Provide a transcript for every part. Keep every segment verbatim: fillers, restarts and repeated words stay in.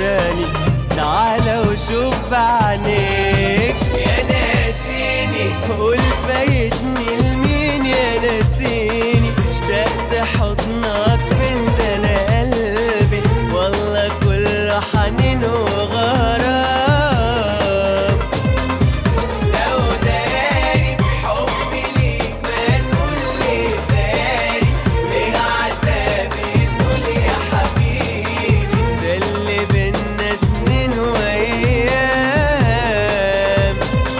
تاني، تعالى وشوف بعينيك. يا ناسيني قول فايتني لمين، يا ناسيني اشتقت حضنك بنت انا قلبي، والله كله حنين وغرام. لو داري بحبي ليك ما تقول لي داري، ليه عذابي تقول يا حبيبي، ده اللي بينا سنين وايام.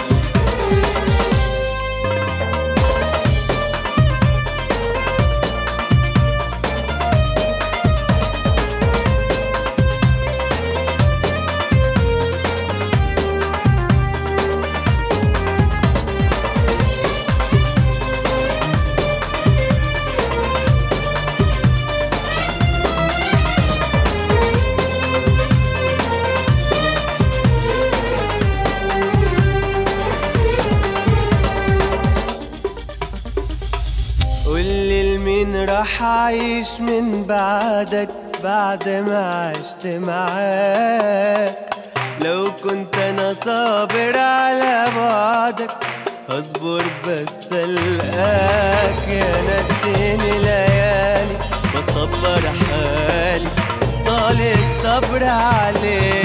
قولي لمين راح أعيش من بعدك بعد ما عشت معاك، لو كنت أنا صابر على بعدك هصبر بس ألقاك. يا نسيني ليالي بصبر حالي طال الصبر عليك.